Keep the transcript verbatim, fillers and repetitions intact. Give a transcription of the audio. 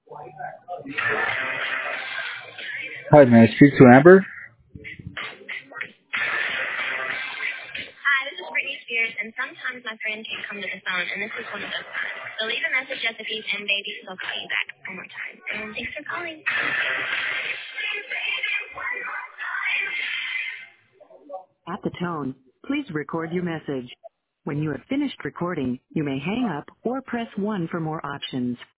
Hi, may I speak to Amber? Hi, this is Britney Spears, and sometimes my friend can't come to the phone, and this is one of those times. So leave a message at the beep, and baby, they'll call you back one more time. And thanks for calling. At the tone, please record your message. When you have finished recording, you may hang up or press one for more options.